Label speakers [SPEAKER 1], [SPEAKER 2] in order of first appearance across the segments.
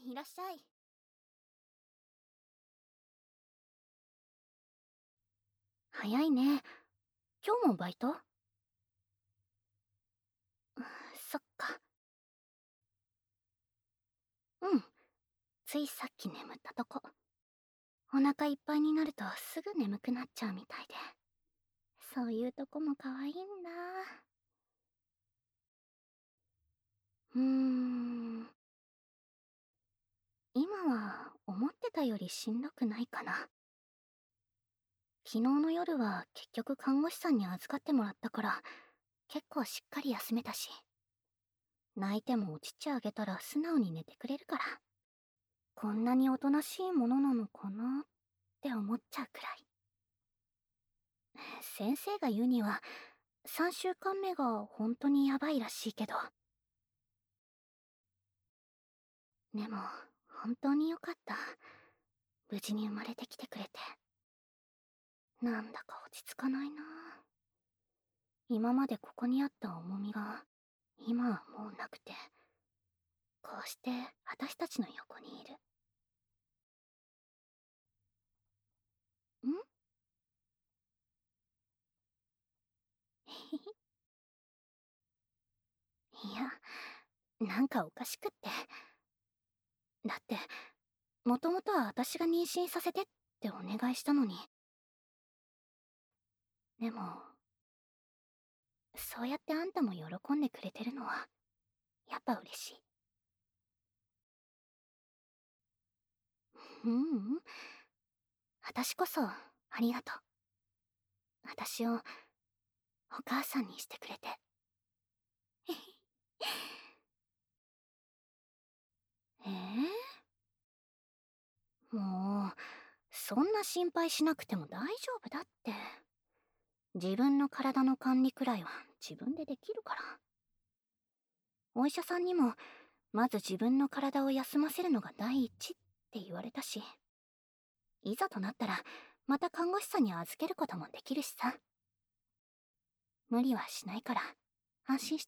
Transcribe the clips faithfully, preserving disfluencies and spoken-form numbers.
[SPEAKER 1] いらっしゃい。早いね。今日もバイト？そっか。うん。ついさっき眠ったとこ。お腹いっぱいになるとすぐ眠くなっちゃうみたいで。そういうとこも可愛いんだ。うーん。今は思ってたよりしんどくないかな。昨日の夜は結局看護師さんに預かってもらったから、結構しっかり休めたし。泣いてもお乳あげたら素直に寝てくれるから。こんなにおとなしいものなのかなって思っちゃうくらい。先生が言うには、さんしゅうかんめが本当にやばいらしいけど。でも、本当によかった。無事に生まれてきてくれて。なんだか落ち着かないな。今までここにあった重みが、今はもうなくて、こうして私たちの横にいる。んいや、なんかおかしくって。だって、もともとは私が妊娠させてってお願いしたのに。でも、そうやってあんたも喜んでくれてるのは、やっぱ嬉しい。ううん。私こそ、ありがとう。私を、お母さんにしてくれて。ええもう、そんな心配しなくても大丈夫だって。自分の体の管理くらいは自分でできるから。お医者さんにも、まず自分の体を休ませるのが第一って言われたし、いざとなったら、また看護師さんに預けることもできるしさ。無理はしないから、安心して。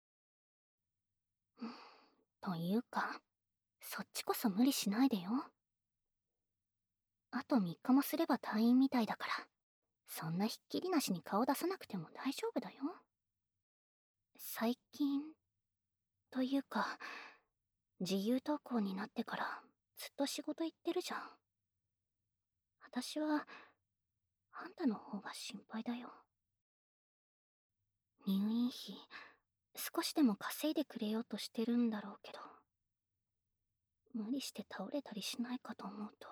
[SPEAKER 1] うんというか、そっちこそ無理しないでよ。あとみっかもすれば退院みたいだから、そんなひっきりなしに顔出さなくても大丈夫だよ。最近、というか、自由登校になってからずっと仕事行ってるじゃん。私は、あんたの方が心配だよ。入院費、少しでも稼いでくれようとしてるんだろうけど、無理して倒れたりしないかと思うと。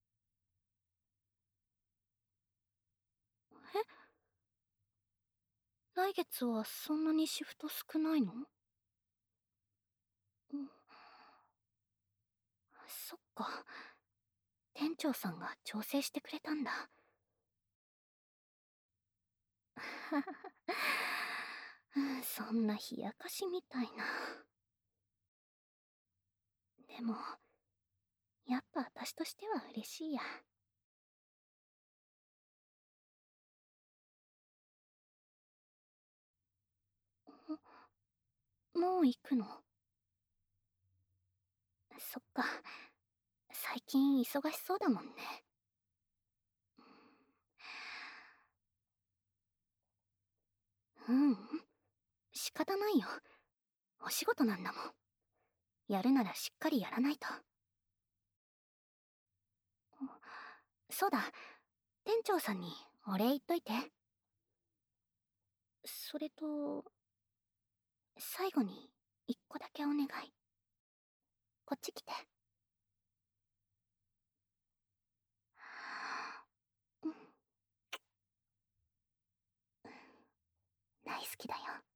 [SPEAKER 1] え、来月はそんなにシフト少ないの？うん、そっか。店長さんが調整してくれたんだ。そんな冷やかしみたいな。でも、やっぱ私としては嬉しいや。もう行くの？そっか。最近忙しそうだもんね。うん、仕方ないよ。お仕事なんだもん。やるならしっかりやらないと。そうだ、店長さんにお礼言っといて。それと、最後に一個だけお願い。こっち来て。うん、大好きだよ。